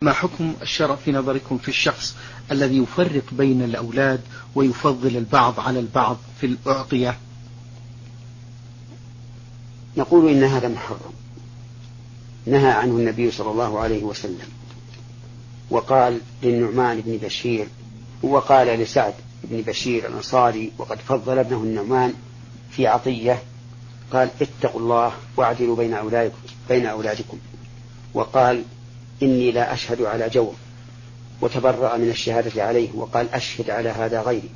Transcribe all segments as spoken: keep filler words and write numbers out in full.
ما حكم الشرع في نظركم في الشخص الذي يفرق بين الأولاد ويفضل البعض على البعض في الأعطية؟ نقول إن هذا محرم، نهى عنه النبي صلى الله عليه وسلم، وقال للنعمان بن بشير، وقال لسعد بن بشير الأنصاري وقد فضل ابنه النعمان في عطية، قال اتقوا الله واعدلوا بين أولادكم, بين أولادكم وقال إني لا أشهد على جور، وتبرأ من الشهادة عليه وقال أشهد على هذا غيري.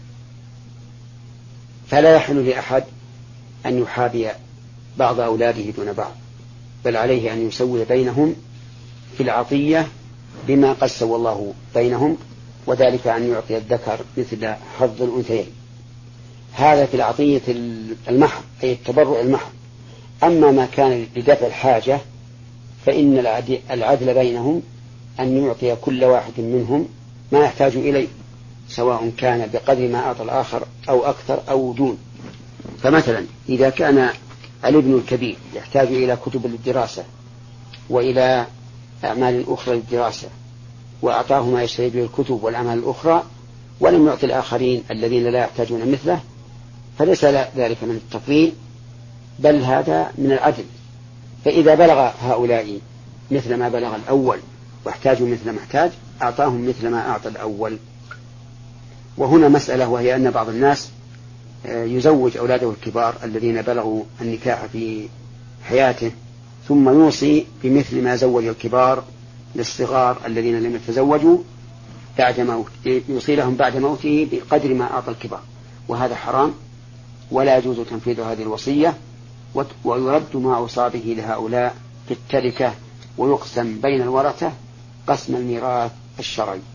فلا يحل لأحد أن يحابي بعض أولاده دون بعض، بل عليه أن يسوي بينهم في العطية بما قد سوى الله بينهم، وذلك أن يعطي الذكر مثل حظ الأنثيين. هذا في العطية المحض أي التبرع المحض. أما ما كان لدفع الحاجة فإن العدل بينهم أن يعطي كل واحد منهم ما يحتاج إليه، سواء كان بقدر ما أعطى الآخر أو أكثر أو دون. فمثلا إذا كان الابن الكبير يحتاج إلى كتب للدراسة وإلى أعمال أخرى للدراسة، وأعطاه ما يشتري به الكتب والأعمال الأخرى، ولم يعطي الآخرين الذين لا يحتاجون مثله، فليس ذلك من التفضيل، بل هذا من العدل. فإذا بلغ هؤلاء مثل ما بلغ الأول واحتاجوا مثل ما احتاج أعطاهم مثل ما أعطى الأول. وهنا مسألة، وهي أن بعض الناس يزوج أولاده الكبار الذين بلغوا النكاح في حياته، ثم يوصي بمثل ما زوج الكبار للصغار الذين لم يتزوجوا بعد موته، يوصي لهم بعد موته بقدر ما أعطى الكبار، وهذا حرام ولا يجوز تنفيذ هذه الوصية، ويرد ما أوصى به لهؤلاء في التركة، ويقسم بين الورثة قسم الميراث الشرعي.